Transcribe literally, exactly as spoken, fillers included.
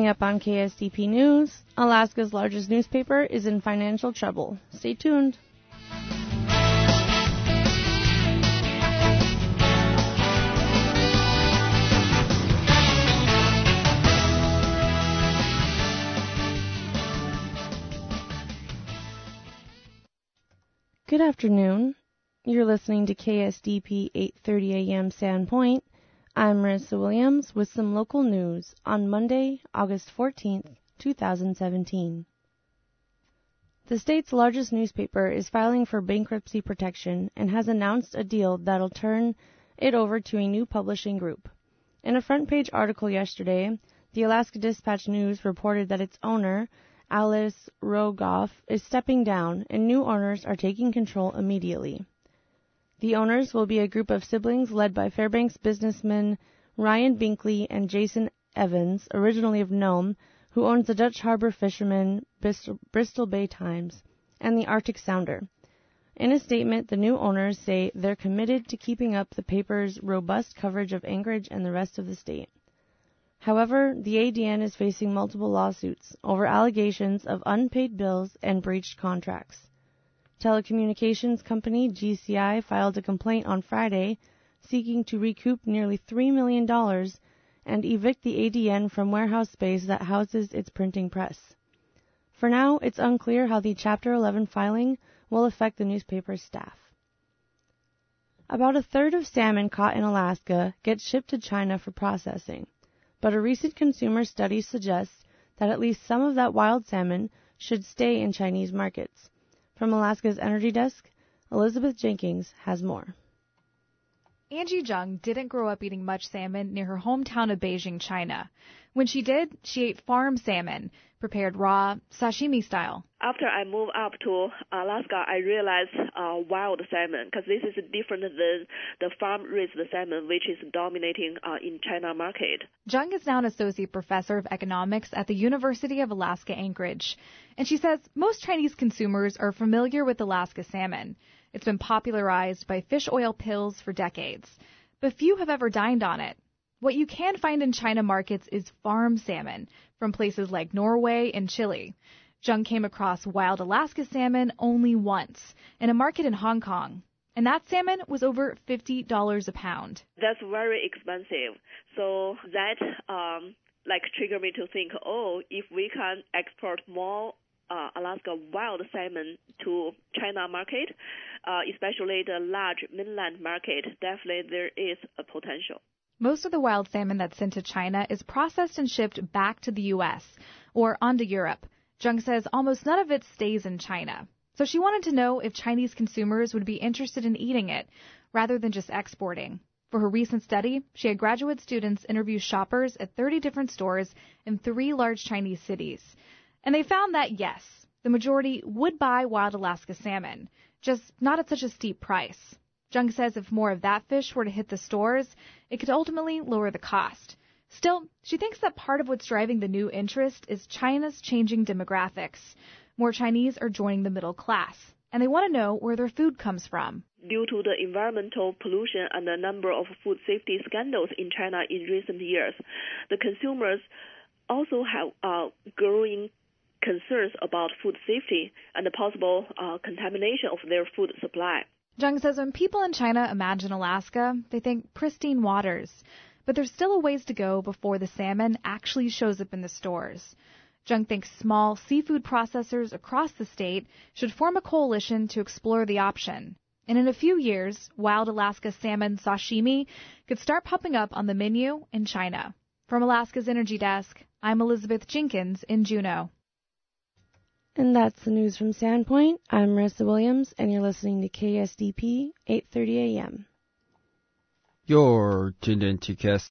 Coming up on K S D P News, Alaska's largest newspaper is in financial trouble. Stay tuned. Good afternoon. You're listening to K S D P eight thirty A M Sandpoint. I'm Marissa Williams with some local news on Monday, August fourteenth, two thousand seventeen. The state's largest newspaper is filing for bankruptcy protection and has announced a deal that'll turn it over to a new publishing group. In a front-page article yesterday, the Alaska Dispatch-News reported that its owner, Alice Rogoff, is stepping down and new owners are taking control immediately. The owners will be a group of siblings led by Fairbanks businessmen Ryan Binkley and Jason Evans, originally of Nome, who owns the Dutch Harbor Fisherman, Bristol, Bristol Bay Times, and the Arctic Sounder. In a statement, the new owners say they're committed to keeping up the paper's robust coverage of Anchorage and the rest of the state. However, the A D N is facing multiple lawsuits over allegations of unpaid bills and breached contracts. Telecommunications company G C I filed a complaint on Friday seeking to recoup nearly three million dollars and evict the A D N from warehouse space that houses its printing press. For now, it's unclear how the Chapter eleven filing will affect the newspaper's staff. About a third of salmon caught in Alaska gets shipped to China for processing, but a recent consumer study suggests that at least some of that wild salmon should stay in Chinese markets. From Alaska's Energy Desk, Elizabeth Jenkins has more. Angie Jung didn't grow up eating much salmon near her hometown of Beijing, China. When she did, she ate farm salmon, prepared raw, sashimi style. After I moved up to Alaska, I realized uh, wild salmon, because this is different than the farm-raised salmon, which is dominating uh, in China market. Jung is now an associate professor of economics at the University of Alaska Anchorage, and she says most Chinese consumers are familiar with Alaska salmon. It's been popularized by fish oil pills for decades, but few have ever dined on it. What you can find in China markets is farm salmon from places like Norway and Chile. Jung came across wild Alaska salmon only once in a market in Hong Kong, and that salmon was over fifty dollars a pound. That's very expensive. So that um, like triggered me to think, oh, if we can export more uh, Alaska wild salmon to China market, uh, especially the large mainland market, definitely there is a potential. Most of the wild salmon that's sent to China is processed and shipped back to the U S or onto Europe. Jung says almost none of it stays in China. So she wanted to know if Chinese consumers would be interested in eating it rather than just exporting. For her recent study, she had graduate students interview shoppers at thirty different stores in three large Chinese cities. And they found that, yes, the majority would buy wild Alaska salmon, just not at such a steep price. Jung says if more of that fish were to hit the stores, it could ultimately lower the cost. Still, she thinks that part of what's driving the new interest is China's changing demographics. More Chinese are joining the middle class, and they want to know where their food comes from. Due to the environmental pollution and the number of food safety scandals in China in recent years, the consumers also have uh, growing concerns about food safety and the possible uh, contamination of their food supply. Jung says when people in China imagine Alaska, they think pristine waters. But there's still a ways to go before the salmon actually shows up in the stores. Jung thinks small seafood processors across the state should form a coalition to explore the option. And in a few years, wild Alaska salmon sashimi could start popping up on the menu in China. From Alaska's Energy Desk, I'm Elizabeth Jenkins in Juneau. And that's the news from Sandpoint. I'm Marissa Williams, and you're listening to K S D P eight thirty A M. You're tuned in to K S